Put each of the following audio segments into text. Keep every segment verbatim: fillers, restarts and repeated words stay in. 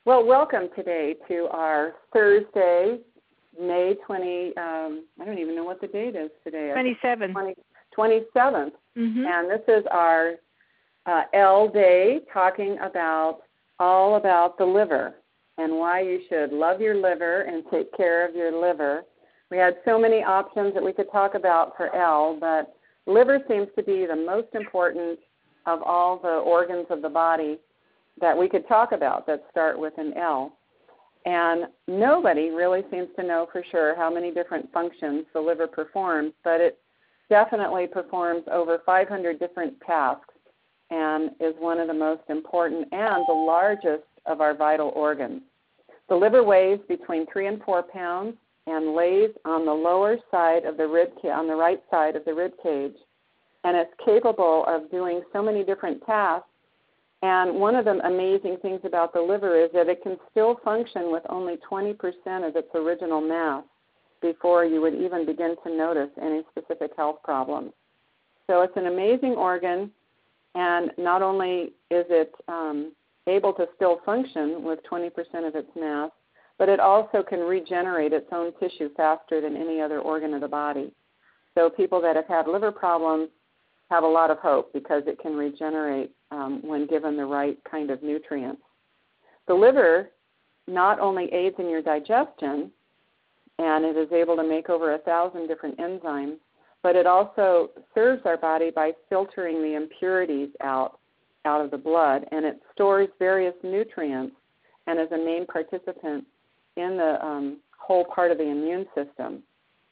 Well, welcome today to our Thursday, May twentieth. Um, I don't even know what the date is today. twenty-seventh. twenty-seventh. Mm-hmm. And this is our uh, L Day, talking about all about the liver and why you should love your liver and take care of your liver. We had so many options that we could talk about for L, but liver seems to be the most important of all the organs of the body that we could talk about that start with an L. And nobody really seems to know for sure how many different functions the liver performs, but it definitely performs over five hundred different tasks and is one of the most important and the largest of our vital organs. The liver weighs between three and four pounds and lays on the lower side of the rib ca- on the right side of the rib cage, and it's capable of doing so many different tasks. And one of the amazing things about the liver is that it can still function with only twenty percent of its original mass before you would even begin to notice any specific health problems. So it's an amazing organ, and not only is it um, able to still function with twenty percent of its mass, but it also can regenerate its own tissue faster than any other organ of the body. So people that have had liver problems have a lot of hope because it can regenerate um, when given the right kind of nutrients. The liver not only aids in your digestion, and it is able to make over a thousand different enzymes, but it also serves our body by filtering the impurities out, out of the blood, and it stores various nutrients and is a main participant in the um, whole part of the immune system.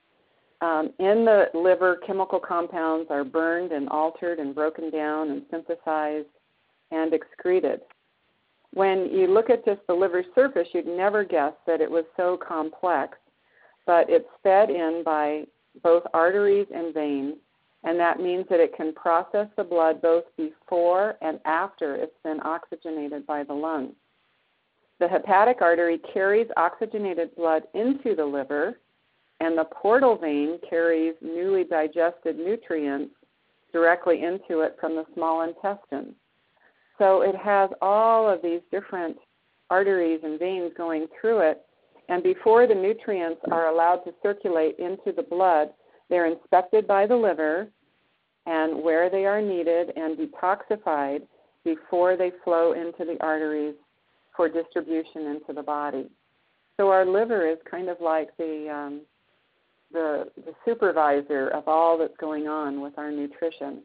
Um, in the liver, chemical compounds are burned and altered and broken down and synthesized and excreted. When you look at just the liver surface, you'd never guess that it was so complex, but it's fed in by both arteries and veins, and that means that it can process the blood both before and after it's been oxygenated by the lungs. The hepatic artery carries oxygenated blood into the liver, and the portal vein carries newly digested nutrients directly into it from the small intestine. So it has all of these different arteries and veins going through it, and before the nutrients are allowed to circulate into the blood, they're inspected by the liver and where they are needed and detoxified before they flow into the arteries for distribution into the body. So our liver is kind of like the um, The, the supervisor of all that's going on with our nutrition.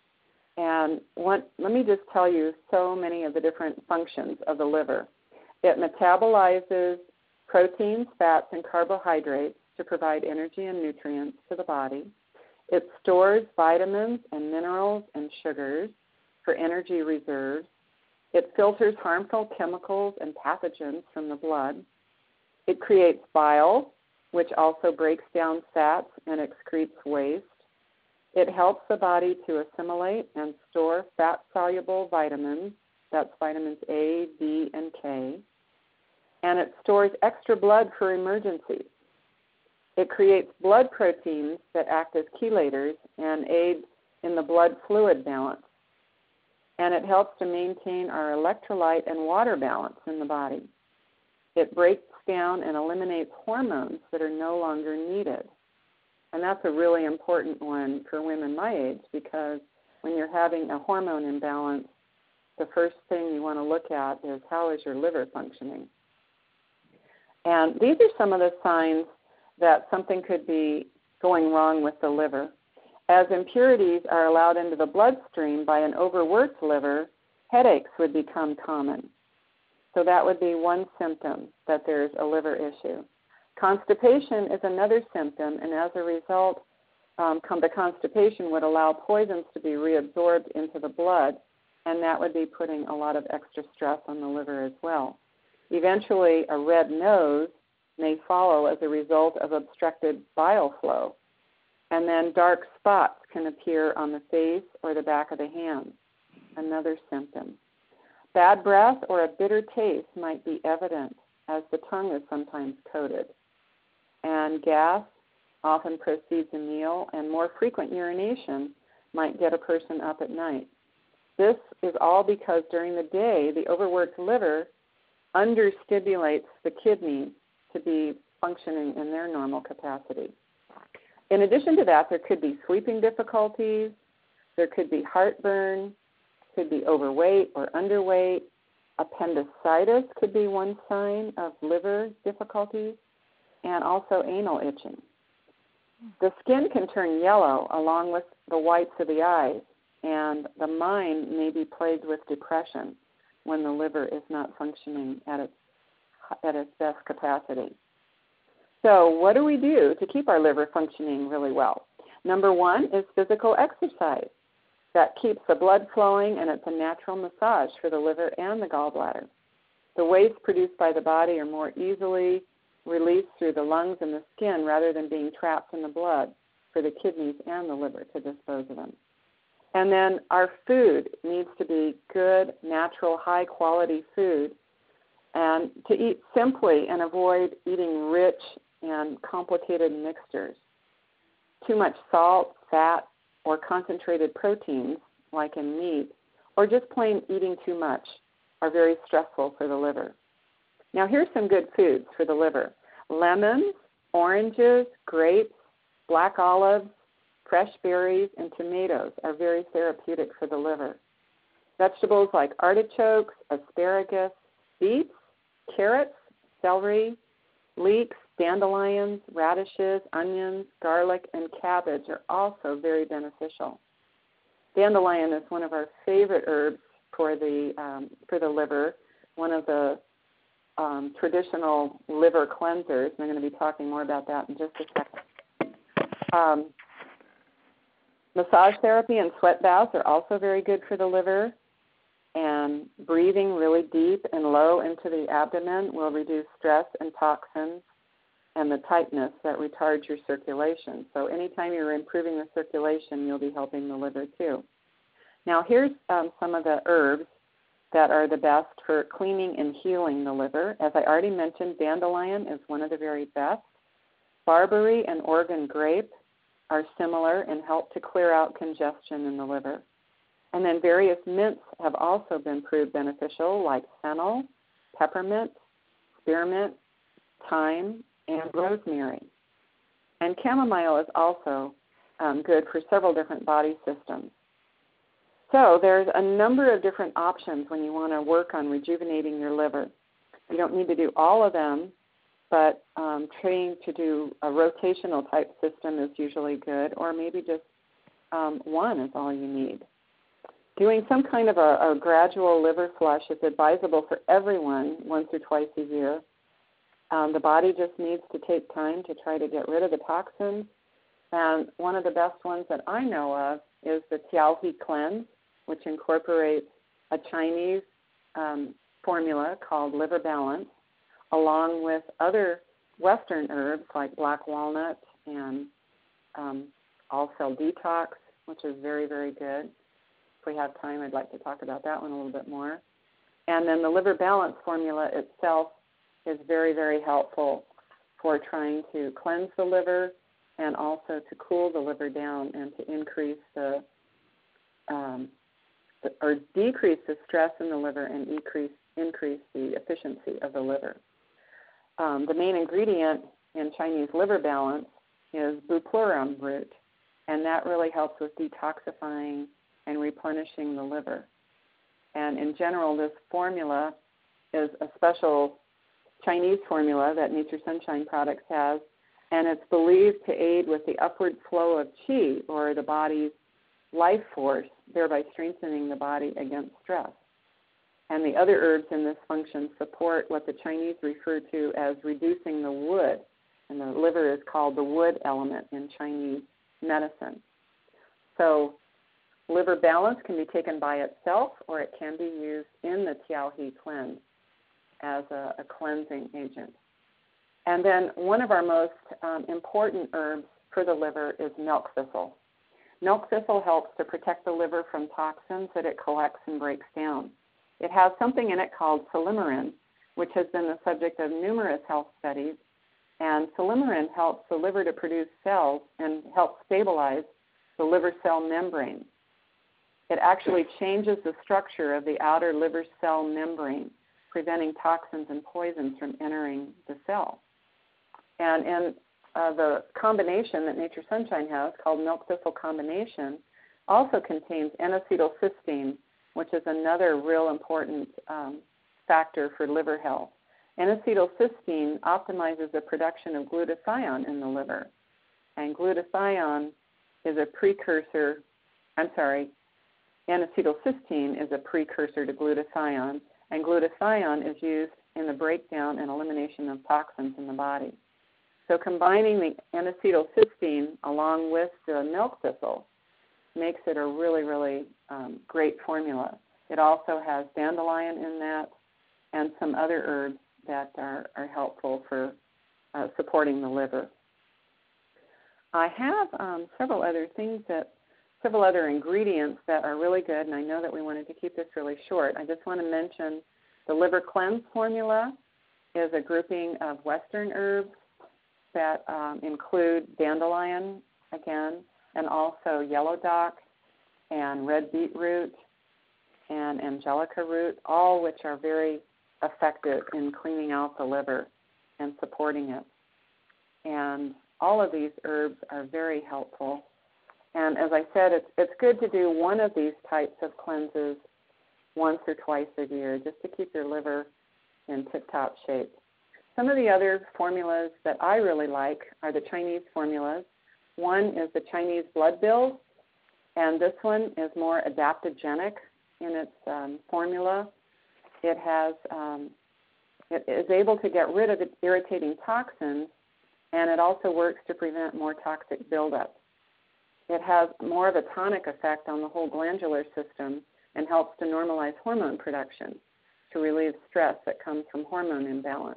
And what, let me just tell you so many of the different functions of the liver. It metabolizes proteins, fats, and carbohydrates to provide energy and nutrients to the body. It stores vitamins and minerals and sugars for energy reserves. It filters harmful chemicals and pathogens from the blood. It creates bile, which also breaks down fats and excretes waste. It helps the body to assimilate and store fat-soluble vitamins, that's vitamins A, D, and K. And it stores extra blood for emergencies. It creates blood proteins that act as chelators and aid in the blood fluid balance. And it helps to maintain our electrolyte and water balance in the body. It breaks down and eliminates hormones that are no longer needed. And that's a really important one for women my age, because when you're having a hormone imbalance, the first thing you want to look at is how is your liver functioning. And these are some of the signs that something could be going wrong with the liver. As impurities are allowed into the bloodstream by an overworked liver, headaches would become common. So that would be one symptom that there's a liver issue. Constipation is another symptom, and as a result, um, the constipation would allow poisons to be reabsorbed into the blood, and that would be putting a lot of extra stress on the liver as well. Eventually, a red nose may follow as a result of obstructed bile flow, and then dark spots can appear on the face or the back of the hands, another symptom. Bad breath or a bitter taste might be evident, as the tongue is sometimes coated. And gas often precedes a meal, and more frequent urination might get a person up at night. This is all because during the day, the overworked liver understimulates the kidneys to be functioning in their normal capacity. In addition to that, there could be sleeping difficulties, there could be heartburn, could be overweight or underweight. Appendicitis could be one sign of liver difficulties, and also anal itching. The skin can turn yellow along with the whites of the eyes, and the mind may be plagued with depression when the liver is not functioning at its, at its best capacity. So what do we do to keep our liver functioning really well? Number one is physical exercise. That keeps the blood flowing, and it's a natural massage for the liver and the gallbladder. The waste produced by the body are more easily released through the lungs and the skin rather than being trapped in the blood for the kidneys and the liver to dispose of them. And then our food needs to be good, natural, high-quality food, and to eat simply and avoid eating rich and complicated mixtures. Too much salt, fat, or concentrated proteins, like in meat, or just plain eating too much are very stressful for the liver. Now here's some good foods for the liver. Lemons, oranges, grapes, black olives, fresh berries, and tomatoes are very therapeutic for the liver. Vegetables like artichokes, asparagus, beets, carrots, celery, leeks, dandelions, radishes, onions, garlic, and cabbage are also very beneficial. Dandelion is one of our favorite herbs for the um, for the liver, one of the um, traditional liver cleansers, and I'm going to be talking more about that in just a second. Um, massage therapy and sweat baths are also very good for the liver, and breathing really deep and low into the abdomen will reduce stress and toxins and the tightness that retards your circulation. So anytime you're improving the circulation, you'll be helping the liver too. Now here's um, some of the herbs that are the best for cleaning and healing the liver. As I already mentioned, dandelion is one of the very best. Barberry and Oregon grape are similar and help to clear out congestion in the liver. And then various mints have also been proved beneficial, like fennel, peppermint, spearmint, thyme, and rosemary. And chamomile is also um, good for several different body systems. So there's a number of different options when you want to work on rejuvenating your liver. You don't need to do all of them, but um, trying to do a rotational type system is usually good, or maybe just um, one is all you need. Doing some kind of a, a gradual liver flush is advisable for everyone once or twice a year. Um, the body just needs to take time to try to get rid of the toxins. And one of the best ones that I know of is the Tiao He Cleanse, which incorporates a Chinese um, formula called Liver Balance, along with other Western herbs like black walnut and um, all-cell detox, which is very, very good. If we have time, I'd like to talk about that one a little bit more. And then the Liver Balance formula itself is very, very helpful for trying to cleanse the liver and also to cool the liver down and to increase the, um, the or decrease the stress in the liver and increase, increase the efficiency of the liver. Um, the main ingredient in Chinese liver balance is bupleurum root, and that really helps with detoxifying and replenishing the liver. And in general, this formula is a special Chinese formula that Nature Sunshine Products has, and it's believed to aid with the upward flow of qi, or the body's life force, thereby strengthening the body against stress. And the other herbs in this function support what the Chinese refer to as reducing the wood, and the liver is called the wood element in Chinese medicine. So liver balance can be taken by itself, or it can be used in the Tiao He Cleanse as a, a cleansing agent. And then one of our most um, important herbs for the liver is milk thistle. Milk thistle helps to protect the liver from toxins that it collects and breaks down. It has something in it called silymarin, which has been the subject of numerous health studies, and silymarin helps the liver to produce cells and help stabilize the liver cell membrane. It actually changes the structure of the outer liver cell membrane, preventing toxins and poisons from entering the cell. And in uh, the combination that Nature Sunshine has, called milk thistle combination, also contains N-acetylcysteine, which is another real important um, factor for liver health. N-acetylcysteine optimizes the production of glutathione in the liver. And glutathione is a precursor, I'm sorry, N-acetylcysteine is a precursor to glutathione, and glutathione is used in the breakdown and elimination of toxins in the body. So combining the N-acetylcysteine along with the milk thistle makes it a really, really um, great formula. It also has dandelion in that and some other herbs that are, are helpful for uh, supporting the liver. I have um, several other things that, several other ingredients that are really good, and I know that we wanted to keep this really short. I just want to mention the Liver Cleanse formula is a grouping of Western herbs that um, include dandelion, again, and also yellow dock and red beetroot and angelica root, all which are very effective in cleaning out the liver and supporting it. And all of these herbs are very helpful. And as I said, it's, it's good to do one of these types of cleanses once or twice a year just to keep your liver in tip-top shape. Some of the other formulas that I really like are the Chinese formulas. One is the Chinese blood bills, and this one is more adaptogenic in its um, formula. It has, um, it is able to get rid of irritating toxins, and it also works to prevent more toxic buildup. It has more of a tonic effect on the whole glandular system and helps to normalize hormone production to relieve stress that comes from hormone imbalance.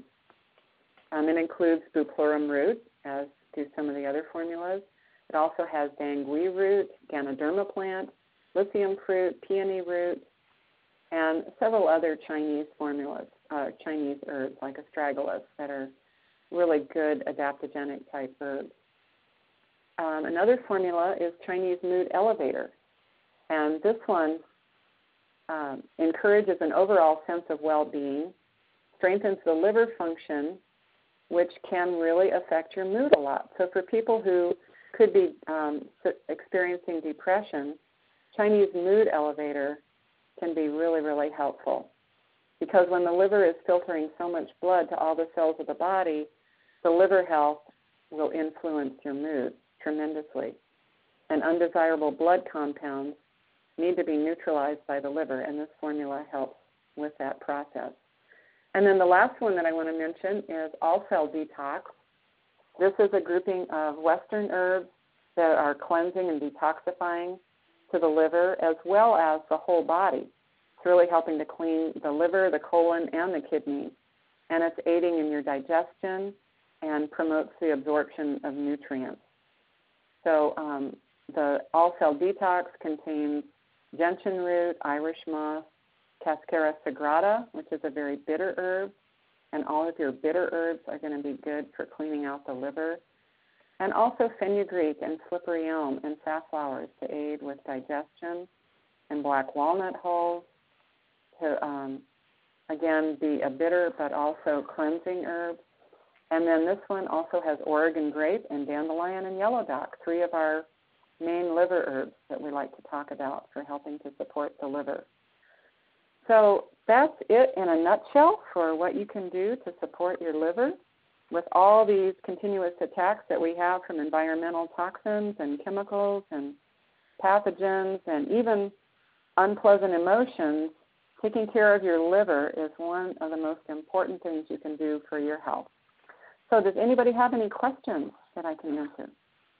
Um, it includes bupleurum root, as do some of the other formulas. It also has dangui root, Ganoderma plant, lithium fruit, peony root, and several other Chinese formulas, uh, Chinese herbs like astragalus that are really good adaptogenic type herbs. Um, another formula is Chinese Mood Elevator, and this one um, encourages an overall sense of well-being, strengthens the liver function, which can really affect your mood a lot. So for people who could be um, experiencing depression, Chinese Mood Elevator can be really, really helpful, because when the liver is filtering so much blood to all the cells of the body, the liver health will influence your mood tremendously. And undesirable blood compounds need to be neutralized by the liver, and this formula helps with that process. And then the last one that I want to mention is All Cell Detox. This is a grouping of Western herbs that are cleansing and detoxifying to the liver as well as the whole body. It's really helping to clean the liver, the colon, and the kidneys. And it's aiding in your digestion and promotes the absorption of nutrients. So um, the All Cell Detox contains gentian root, Irish moss, Cascara sagrada, which is a very bitter herb, and all of your bitter herbs are going to be good for cleaning out the liver. And also fenugreek and slippery elm and safflowers to aid with digestion, and black walnut hulls to, um, again, be a bitter but also cleansing herb. And then this one also has Oregon grape and dandelion and yellow dock, three of our main liver herbs that we like to talk about for helping to support the liver. So that's it in a nutshell for what you can do to support your liver with all these continuous attacks that we have from environmental toxins and chemicals and pathogens and even unpleasant emotions. Taking care of your liver is one of the most important things you can do for your health. So does anybody have any questions that I can answer?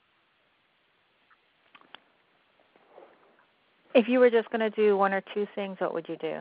If you were just going to do one or two things, what would you do?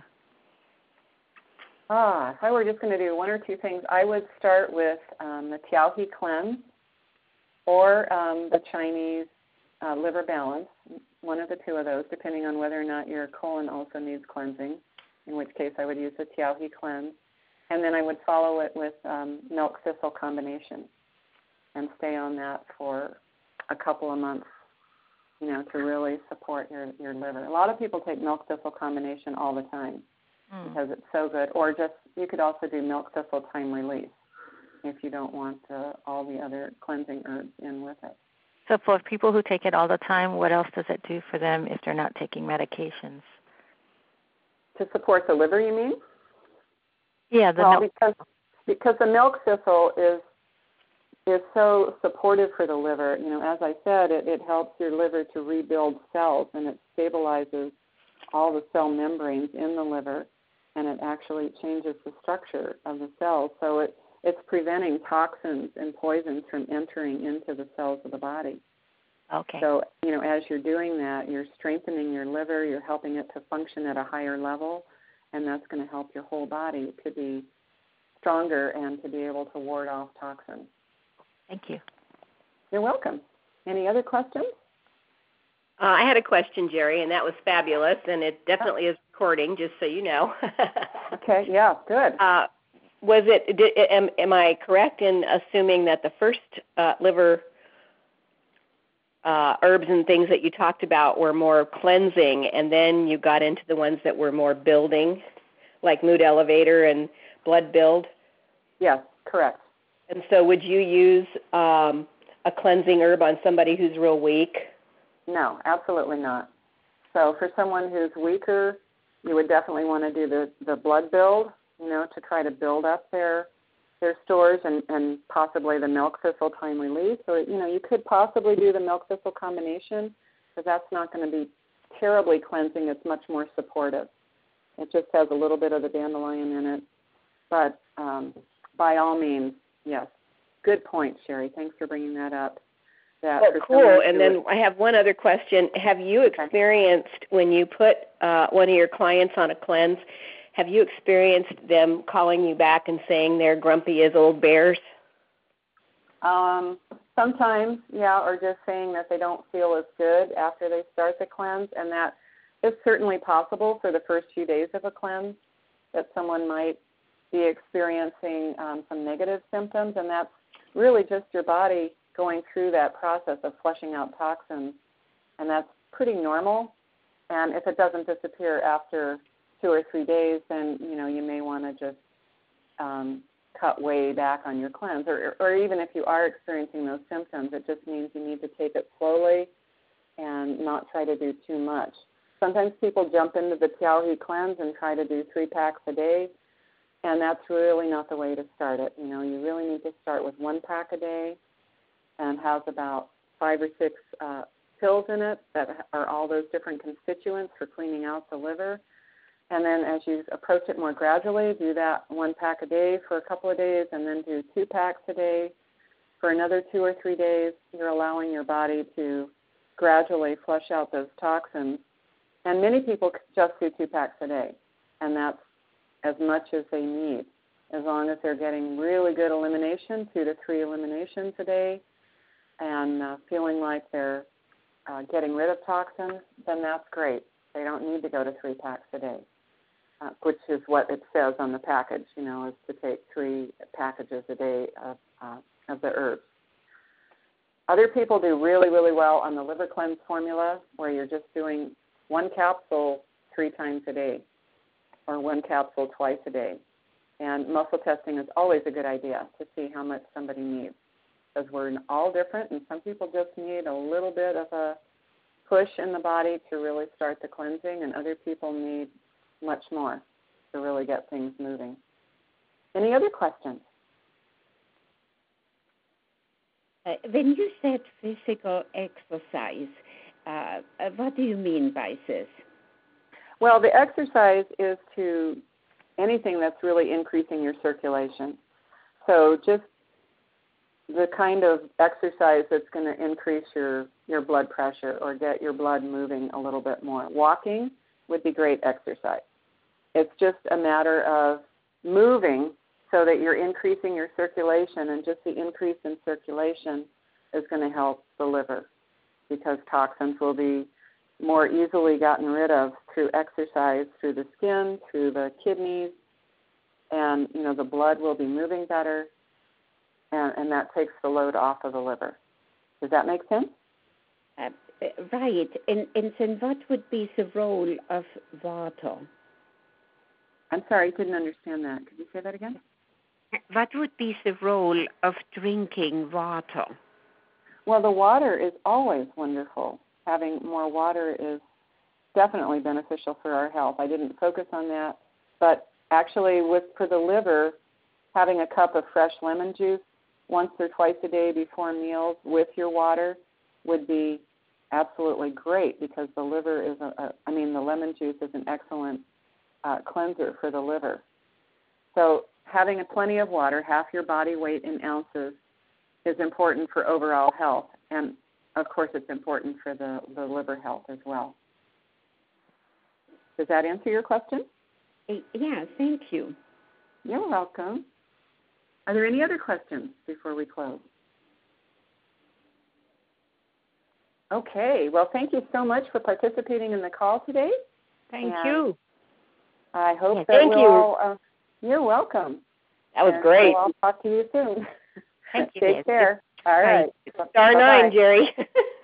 Ah, if I were just going to do one or two things, I would start with um, the Tiaohe cleanse or um, the Chinese uh, liver balance, one of the two of those, depending on whether or not your colon also needs cleansing, in which case I would use the Tiaohe cleanse. And then I would follow it with um, milk thistle combination and stay on that for a couple of months, you know, to really support your, your liver. A lot of people take milk thistle combination all the time mm. because it's so good, or just You could also do milk thistle time release if you don't want uh, all the other cleansing herbs in with it. So for people who take it all the time, what else does it do for them if they're not taking medications? To support the liver, you mean? Yeah, the well, milk. because because the milk thistle is is so supportive for the liver. You know, as I said, it, it helps your liver to rebuild cells, and it stabilizes all the cell membranes in the liver, and it actually changes the structure of the cells. So it, it's preventing toxins and poisons from entering into the cells of the body. Okay. So, you know, as you're doing that, you're strengthening your liver, you're helping it to function at a higher level, and that's going to help your whole body to be stronger and to be able to ward off toxins. Thank you. You're welcome. Any other questions? Uh, I had a question, Jerry, and that was fabulous, and it definitely is recording, just so you know. Okay, yeah, good. Uh, was it, did, am, am I correct in assuming that the first uh, liver uh, herbs and things that you talked about were more cleansing, and then you got into the ones that were more building, like Mood Elevator and Blood Build? Yes, correct. And so would you use um, a cleansing herb on somebody who's real weak? No, absolutely not. So for someone who's weaker, you would definitely want to do the, the blood build, you know, to try to build up their their stores and, and possibly the milk thistle time release. Or, you know, you could possibly do the milk thistle combination, but that's not going to be terribly cleansing. It's much more supportive. It just has a little bit of the dandelion in it. But um, by all means, yes. Good point, Sherry. Thanks for bringing that up. That oh, cool. And then I have one other question. Have you experienced, when you put uh, one of your clients on a cleanse, have you experienced them calling you back and saying they're grumpy as old bears? Um, sometimes, yeah, or just saying that they don't feel as good after they start the cleanse, and that is certainly possible for the first few days of a cleanse, that someone might be experiencing um, some negative symptoms, and that's really just your body going through that process of flushing out toxins, and that's pretty normal. And if it doesn't disappear after two or three days, then, you know, you may want to just um, cut way back on your cleanse. Or, or even if you are experiencing those symptoms, it just means you need to take it slowly and not try to do too much. Sometimes people jump into the Tiao cleanse and try to do three packs a day, and that's really not the way to start it. You know, you really need to start with one pack a day, and has about five or six uh, pills in it that are all those different constituents for cleaning out the liver. And then as you approach it more gradually, do that one pack a day for a couple of days, and then do two packs a day for another two or three days. You're allowing your body to gradually flush out those toxins. And many people just do two packs a day, and that's as much as they need. As long as they're getting really good elimination, two to three eliminations a day, and uh, feeling like they're uh, getting rid of toxins, then that's great. They don't need to go to three packs a day, uh, which is what it says on the package, you know, is to take three packages a day of, uh, of the herbs. Other people do really, really well on the liver cleanse formula, where you're just doing one capsule three times a day or one capsule twice a day. And muscle testing is always a good idea to see how much somebody needs, because we're all different, and some people just need a little bit of a push in the body to really start the cleansing, and other people need much more to really get things moving. Any other questions? Uh, when you said physical exercise, uh, what do you mean by this? Well, the exercise is to anything that's really increasing your circulation. So just the kind of exercise that's going to increase your, your blood pressure or get your blood moving a little bit more. Walking would be great exercise. It's just a matter of moving so that you're increasing your circulation, and just the increase in circulation is going to help the liver, because toxins will be more easily gotten rid of through exercise, through the skin, through the kidneys, and, you know, the blood will be moving better, and, and that takes the load off of the liver. Does that make sense? Uh, right. And, and then what would be the role of water? I'm sorry, I didn't understand that. Could you say that again? What would be the role of drinking water? Well, the water is always wonderful. Having more water is definitely beneficial for our health. I didn't focus on that, but actually with for the liver, having a cup of fresh lemon juice once or twice a day before meals with your water would be absolutely great, because the liver is, a, a I mean, the lemon juice is an excellent uh, cleanser for the liver. So having a plenty of water, half your body weight in ounces, is important for overall health. And, of course, it's important for the, the liver health as well. Does that answer your question? Yeah, thank you. You're welcome. Are there any other questions before we close? Okay. Well, thank you so much for participating in the call today. Thank and you. I hope yeah, that thank we'll you. all, uh, you're welcome. That was and great. We'll all talk to you soon. Thank you. Take care. All right. Star Bye-bye. nine, Jerry.